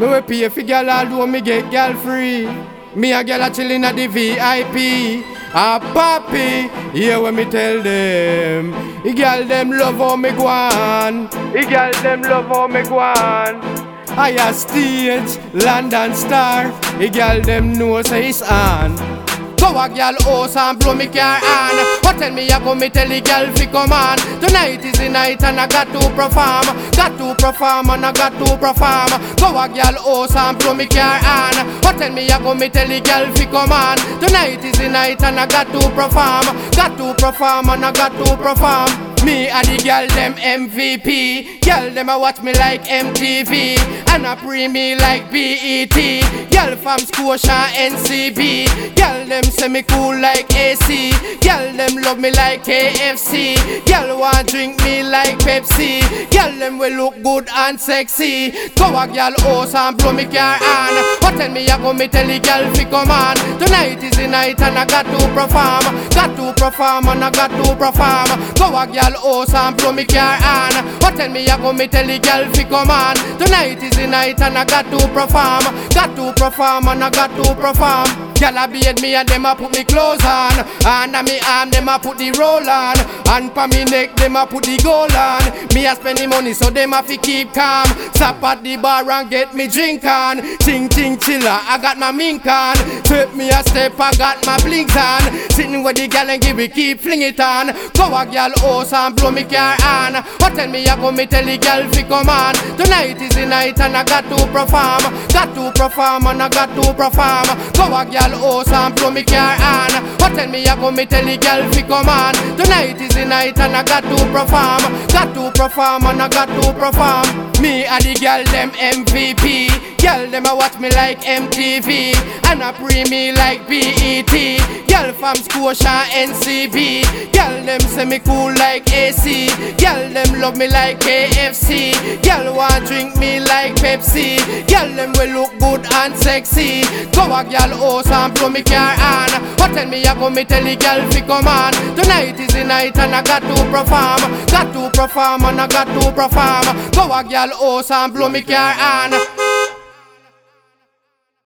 Me we pay for girl although me get girl free. Me a girl a chillin' at the VIP. A papi, hear when me tell them. The girl them love how me go on. The girl them love how me go on. I a stage, London star. The girl them know say it's on. Go a girl house and blow me car on. But tell me I go me tell the girl fi come on. Tonight is the night and I got to perform. Got to perform and I got to perform. Go a girl house and blow me car on. But tell me I go me tell the girl fi come on. Tonight is the night and I got to perform. Got to perform and I got to perform. Me and the girl them MVP. Girl them a watch me like MTV. And a pre me like BET. Girl from Scotia NCB. Girl them say me cool like AC. Girl them love me like KFC. Girl want drink me like Pepsi. Girl them will look good and sexy. Go a girl house and blow me car on. But tell me I go me tell the girl fi come on. Tonight is the night and I got to perform. Got to perform and I got to perform. Go a girl house and blow me car on. But tell me I go me tell the girl fi come on. Tonight is the night and I got to perform. Got to perform and I got to perform. Girl a beard me and them a put me clothes on. And on me arm them a put the roll on. And pa me neck them a put the gold on. Me a spend the money so them a fi keep calm. Stop at the bar and get me drink on. Ting ting chiller, I got my mink on. Take me a step, I got my blinks on. Sitting with the girl and give it, keep fling it on. Go a girl house and blow me car on. But tell me I go me tell the girl fi come on. Tonight is the night and I got to perform. Got to perform and I got to perform. Go a girl house and blow me car on. But tell me I go me tell the girl fi come on. Tonight is the night and I got to perform. Got to perform and I got to perform. Me and the girl them MVP. Girl them a watch me like MTV. And a pre me like BET. Girl from Scotia NCB. Girl them say me cool like AC. Girl them love me like KFC. Girl want drink me like Pepsi. Girl them will look good and sexy. Go a girl house and blow me car on. But tell me I go me tell the girl fi come on. Tonight is the night and I got to perform. Got to perform and I got to perform. Go a girl house and blow me car on.